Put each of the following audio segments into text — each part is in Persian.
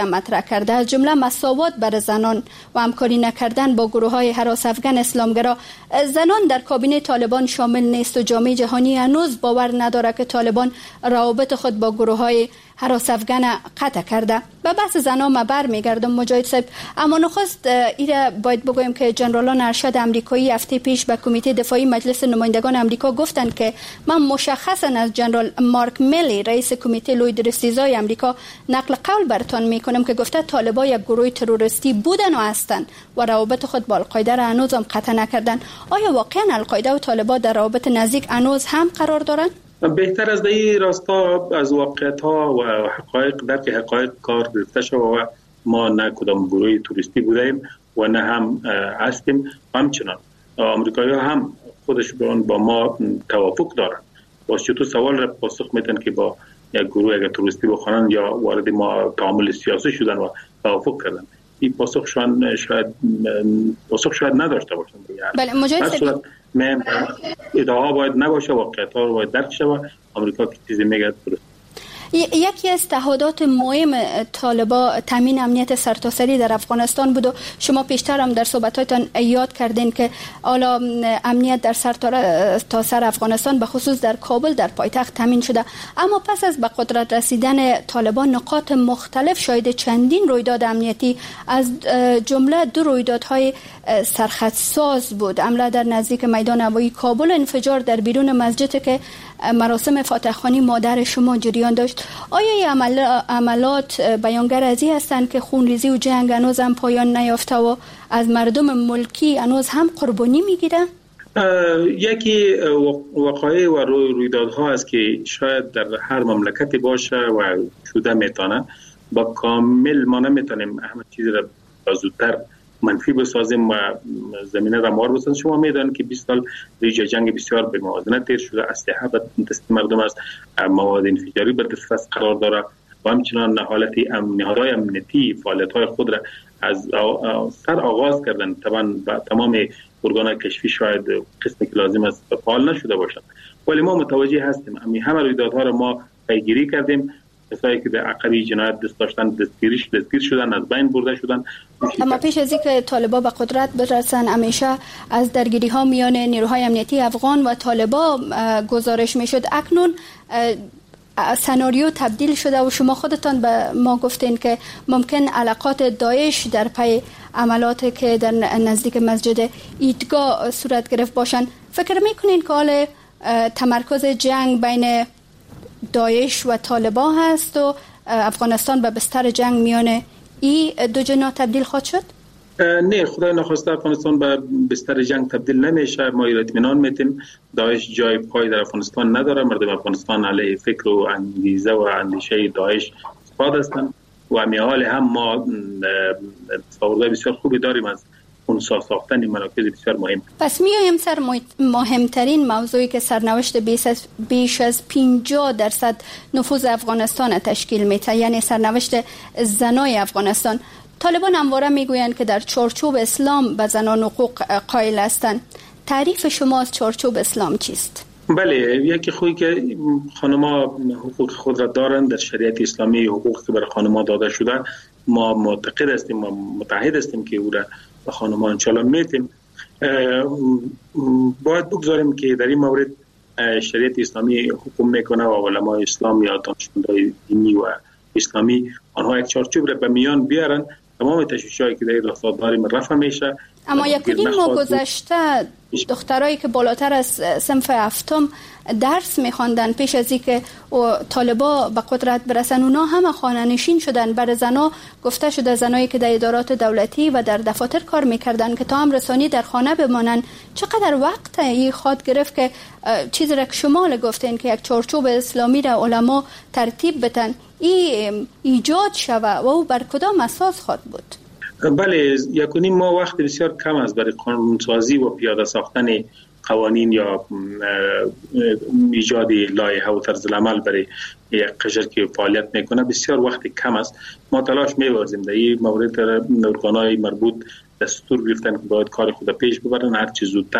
مطرح کرده، از جمله مساوات برای زنان و همکاری نکردن با گروه‌های هراس افغان اسلامگرا. زنان در کابینه طالبان شامل نیست و جامعه جهانی هنوز باور نداره که طالبان روابط خود با گروه‌های هراس افغان قطع کرده. به بحث زنان ما برمیگردم مجاهد صاحب، اما نخست ایره باید بگویم که جنرالان ارشد امریکایی هفته پیش به کمیته دفاعی مجلس نمایندگان امریکا گفتند که من مشخصا از جنرال مارک میلی رئیس کمیته لوی استیزای امریکا نقل قول براتون میکنم که گفته طالبان یک گروه تروریستی بودن و هستند و روابط خود با القاعده را هنوز هم قطع نکردن. آیا واقعا القاعده و طالبان در روابط نزدیک هنوز هم قرار دارند؟ بهتر از این راستا از واقعیت‌ها و حقایق درک حقایق کار گرفته شود و ما نه کدام گروه توریستی بودیم و نه هم هستیم. همچنان آمریکایی‌ها هم خودشون با ما توافق دارند. واسه تو سوال را پاسخ میدن که با یک گروه اگر توریستی بخوانند یا وارد ما تعامل سیاسی شدن و توافق کردن، این پاسخ شاید نداشته باشند. بله مجاهد ادعا باید نباشه، واقعیت ها باید درک شود. آمریکا که چیزی میگه درست. یکی از تعهدات مهم طالبان تامین امنیت سرتاسری در افغانستان بود و شما پیشتر هم در صحبتاتون یاد کردین که حالا امنیت در سرتاسر افغانستان به خصوص در کابل در پایتخت تامین شده. اما پس از به قدرت رسیدن طالبان نقاط مختلف شاهد چندین رویداد امنیتی از جمله 2 رویدادهای سرخطساز بود. حمله در نزدیک میدان هوایی کابل، انفجار در بیرون مسجد که مراسم فاتحخوانی مادر شما جریان داشت. آیا این عملات بیانگر از این هستند که خونریزی و جنگ هنوز هم پایان نیافته و از مردم ملکی هنوز هم قربانی میگیره؟ یکی وقایع و رویدادها است که شاید در هر مملکتی باشه و شده میتونه. با کامل ما نمیتونیم همه چیز را زودتر منفی بسازیم و زمینه را مار بسازیم. شما میدانید که 20 سال ریج جنگ بسیار به موازنه تیر شده، اسلحه به دست مردم است، مواد انفجاری به دست قرار داره و همچنان نهادهای امنیتی فعالیت‌های خود را از سر آغاز کردن. طبعا تمام ارگان‌های کشفی شاید قسمی که لازم است فعال نشده باشند، ولی ما متوجه هستیم همه رویدادها را ما پیگیری کردیم. کسایی که در عقبی جنایت دست داشتن دستگیر شدن، از بین برده شدن. اما پیش از اینکه طالبان به قدرت برسن همیشه از درگیری ها میان نیروهای امنیتی افغان و طالبان گزارش میشد. اکنون سناریو تبدیل شده و شما خودتان به ما گفتین که ممکن علاقات داعش در پی عملاتی که در نزدیک مسجد عیدگاه صورت گرفت باشند. فکر میکنین که حال تمرکز جنگ بین داعش و طالبان هست و افغانستان به بستر جنگ میان این 2 جناح تبدیل خواهد شد؟ نه، خدای نخواسته افغانستان به بستر جنگ تبدیل نمیشه. ما اطمینان میتیم داعش جای پای در افغانستان نداره. مردم افغانستان علیه فکر و انگیزه و اندیشه داعش استفاده هستند و همیال هم ما تصورات بسیار خوبی داریم از اون ساختن مراکز بسیار مهم. پس میایم سر مهمترین موضوعی که سرنوشت بیش از 50% نفوذ افغانستان تشکیل میده، یعنی سرنوشت زنای افغانستان. طالبان همواره میگویند که در چارچوب اسلام به زنان حقوق قائل هستند. تعریف شما از چارچوب اسلام چیست؟ بله، یکی خوبی که خانم‌ها حقوق خود را دارند در شریعت اسلامی. حقوق که برای خانم‌ها داده شده ما معتقد هستیم و متحد هستیم که او را به خانم‌ها انشالله میتیم. باید بگذاریم که در این مورد شریعت اسلامی حکم میکنه و علمای اسلام یا دانشمندان دینی و اسلامی آنها یک چارچوب را به میان بیارن. تمام تشویش‌هایی که در این راستا داریم رفع میشه. اما یکی ماه گذشته دخترایی که بالاتر از صنف هفتم درس می‌خواندن پیش از اینکه طالبان به قدرت برسن، اونا همه خانه‌نشین شدن. برای زنا گفته شده زنایی که در ادارات دولتی و در دفاتر کار می‌کردن که تا هم رسانی در خانه بمانن. چقدر وقت این خواد گرفت که چیزی را که شما گفتین که یک چارچوب اسلامی را علما ترتیب بدن این ایجاد شوه و او بر کدام اساس خواد بود؟ بله، یکونی ما وقت بسیار کم است برای قانونسازی و پیاده ساختن قوانین یا ایجاد لایحه و طرز عمل برای یک قشر که فعالیت میکنه. بسیار وقت کم است. ما تلاش می‌ورزیم در این مورد ارگان‌های مربوط دستور گرفتن که باید کار خود پیش ببرن، هر چه زودتر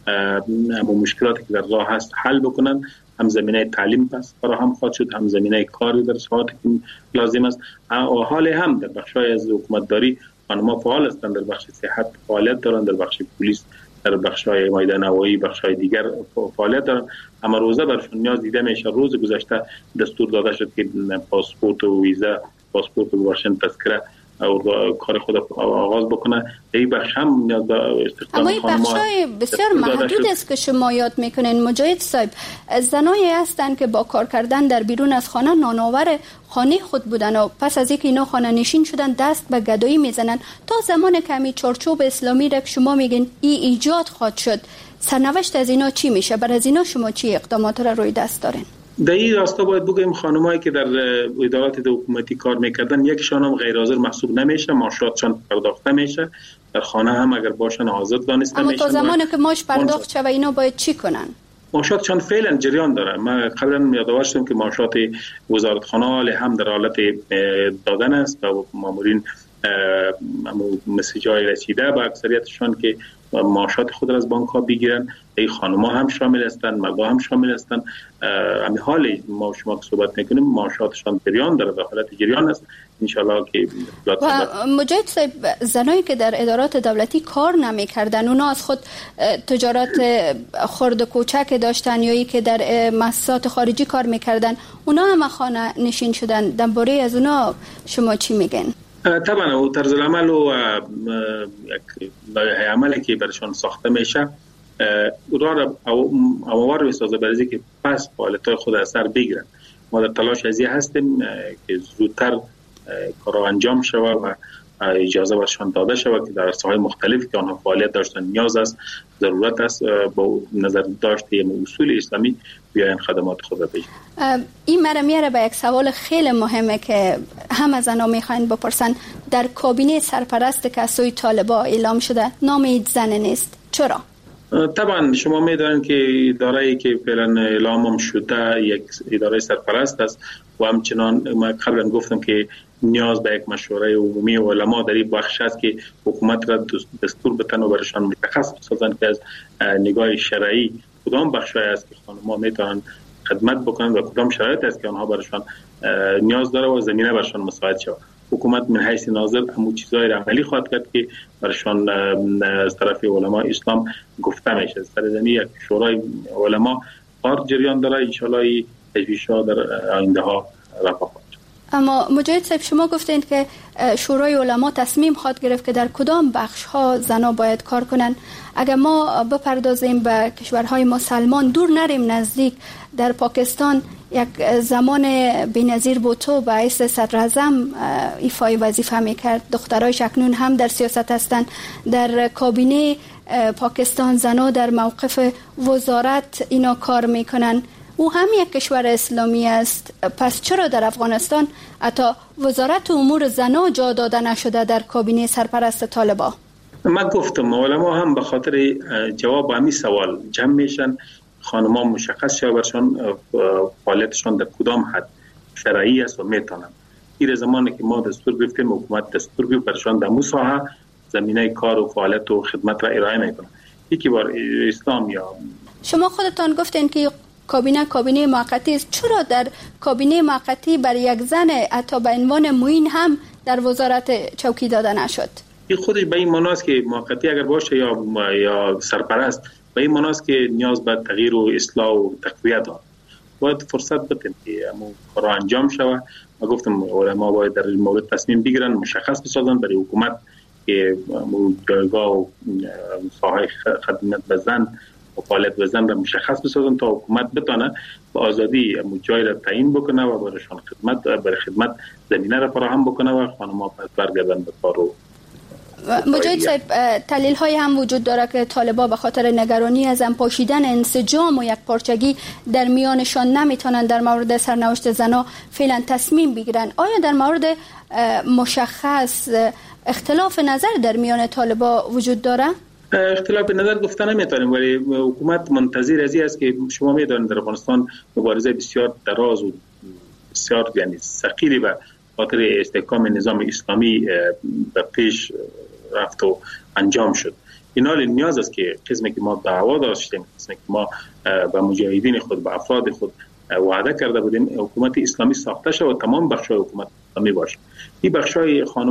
مشکلاتی که در راه هست حل بکنن. هم زمینه تعلیم پس فراهم خواهد شد، هم زمینه کار در ساعاتی که لازم است. حال هم در بخشای از حکومتداری خانم‌ها فعال هستند، در بخش صحت فعالیت دارند، در بخش پلیس، در بخشای میدان هوایی، بخشای دیگر فعالیت دارند. اما روزه برشون نیاز دیده میشه. روز گذشته دستور داده شد که پاسپورت و ویزا، پاسپورت و تذکره و کار خود آغاز بکنه. این بخش هم نیاز به استخدام. اما این بخشای بسیار محدود است که شما یاد میکنین. مجاهد صاحب، زنایی هستند که با کار کردن در بیرون از خانه نانآور خانه خود بودن و پس از اینکه اینا خانه نشین شدن دست به گدایی میزنن تا زمان کمی چارچوب اسلامی را که شما میگین ایجاد خواهد شد. سرنوشت از اینا چی میشه؟ برای از اینا شما چی اقدامات را روی دست دارین؟ در این راستا باید بگیم خانمایی که در ادارات حکومتی کار میکردن یکشان هم غیر حاضر محسوب نمیشه، معاشاتشان پرداخته میشه. در خانه هم اگر باشن آزاد دانسته میشه. اما تا زمانی که معاش پرداخت شوه اینا باید چی کنن؟ معاشاتشان فعلا جریان داره. من قبلا یادآور شدم که معاشات وزارتخانه هم در حالت دادن است و مامورین مسیجای رسیده به اکثریتشان که معاشات خود را از بانک ها بگیرن. ای خانم‌ها هم شامل هستند، مردها هم شامل هستند. همین حال ما شما که صحبت میکنیم معاشاتشان جریان داره، به حالت جریان است. ان شاء الله که و مجاهد صاحب، زنایی که در ادارات دولتی کار نمی‌کردن، اونا از خود تجارت خرد و کوچک داشتن یا ای که در مؤسسات خارجی کار می‌کردن، اونا هم خانه نشین شدن. درباره از اونا شما چی میگن؟ طبعا او طرز العمل و عملی که برشان ساخته میشه را اوامر میسازه برای که پس فعالیت‌های خود از سر بگیرن. ما در تلاش از این هستیم که زودتر کار انجام شود و اجازه برشان داده شود که در ساحات مختلفی که آنها فعالیت داشتن نیاز است، ضرورت است، با نظر داشته اصول اسلامی بیاین خدمات خود را بگیرن. این مرمیه را به یک سوال خیلی مهمه که همه زنها میخواین بپرسن. در کابینه سرپرست که از سوی طالبان اعلام شده نام این زن نیست، چرا؟ طبعا شما میدانید که اداره‌ای که فعلا اعلام شده یک اداره سرپرست است و همچنان ما قبلا گفتم که نیاز به یک مشوره عمومی علما در این بخش است که حکومت را دستور بتن و برشان متخصص بسازند که از نگاه شرعی کدام بخشای است که خانم‌ها میتونن خدمت بکنند و کدام شرایط است که آنها برشان نیاز داره و زمینه برشان مساعد شود. حکومت من حیث ناظر همون چیزای را عملی خواهد کرد که برشان از طرف علما اسلام گفته میشه. سر زمین یک شورای علما کار جریان داره، ان شاء الله تجویزها در آینده ها رفع خواهد شد. اما مجاهد صاحب، شما گفتید که شورای علما تصمیم خواهد گرفت که در کدام بخش ها زنا باید کار کنند. اگر ما بپردازیم به کشورهای مسلمان، دور نریم نزدیک، در پاکستان یک زمان بی‌نظیر بوتو به حیث صدر اعظم ایفای وظیفه میکرد. دخترایش اکنون هم در سیاست هستند. در کابینه پاکستان زنا در موقف وزارت اینا کار میکنن. او هم یک کشور اسلامی است. پس چرا در افغانستان حتی وزارت امور زنا جا داده نشده در کابینه سرپرست طالبان؟ من گفتم علما هم به خاطر جواب همین سوال جمع میشن. خانم‌ها مشخص شده برشان فعالیتشان در کدام حد شرعی است و میتونن. این زمانی که ما دستور گرفتیم، حکومت دستور گرفت برشان در مو ساحه زمینه کار و فعالیت و خدمت را ارائه میکنن. یکی بار اسلام یا شما خودتان گفتین که کابینه موقتی است. چرا در کابینه موقتی بر یک زن حتی به عنوان معین هم در وزارت چوکی داده نشد؟ این خودش به این معناست که موقتی اگر باشه یا سرپرست، به این معناست که نیاز به تغییر و اصلاح و تقویت داره. باید فرصت بدیم که همون کار انجام شود. ما گفتم علما باید در این مورد تصمیم بگیرن، مشخص بسازن برای حکومت که جایگاه و ساحه خدمت به زن و فعالیت به زن را مشخص بسازن تا حکومت بتونه به آزادی جای را تعیین بکنه و برای خدمت زمینه را فراهم بکنه و خانم‌ها پس برگردن به کار. مجاهد صاحب، تحلیل های هم وجود داره که طالبان به خاطر نگرانی از پاشیدن انسجام و یک پارچگی در میانشان نمیتونن در مورد سرنوشت زنا فعلا تصمیم بگیرن. آیا در مورد مشخص اختلاف نظر در میان طالبان وجود داره؟ اختلاف نظر گفتن نمیتونیم، ولی حکومت منتظر از این است که شما میدانید در افغانستان مبارزه بسیار دراز و بسیار یعنی ثقیلی به خاطر استحکام نظام اسلامی به پیش رفت و انجام شد. اینا نیاز است که قسمی که ما دعوا داشتیم، قسمی که ما به مجاهدین خود، به افراد خود وعده کرده بودیم، حکومت اسلامی ساخته شد و تمام بخش‌های حکومت اسلامی باشه. این بخش‌های خانم